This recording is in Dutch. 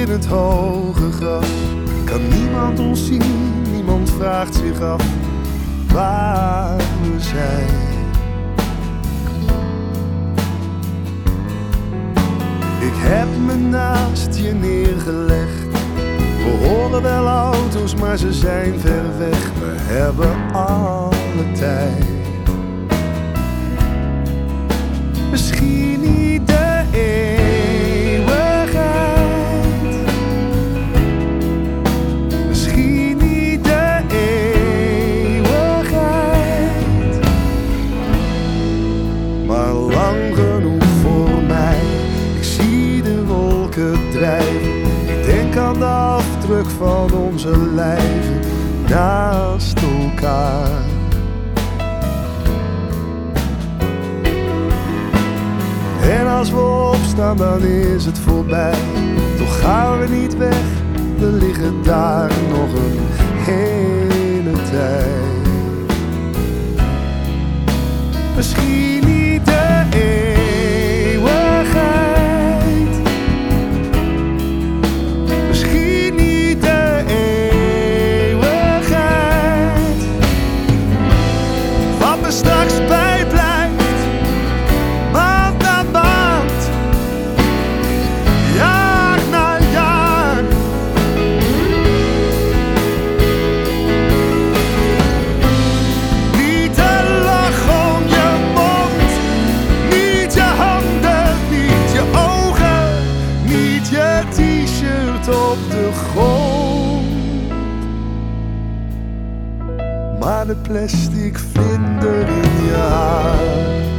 in het hoge graf. Kan niemand ons zien, niemand vraagt zich af waar we zijn. Ik heb me naast je neergelegd. We horen wel auto's, maar ze zijn ver weg. We hebben alle tijd. Misschien niet de eeuwigheid. Misschien niet de eeuwigheid. Maar lang genoeg voor mij. Ik zie de wolken drijven. Ik denk aan de afdruk van onze lijven naast elkaar. En als we opstaan, dan is het voorbij. Toch gaan we niet weg, we liggen daar nog een hele tijd. Misschien niet de eeuwigheid. Misschien niet de eeuwigheid. Wat er straks bij blijft. Op de grond, maar de plastic vlinder in je haar.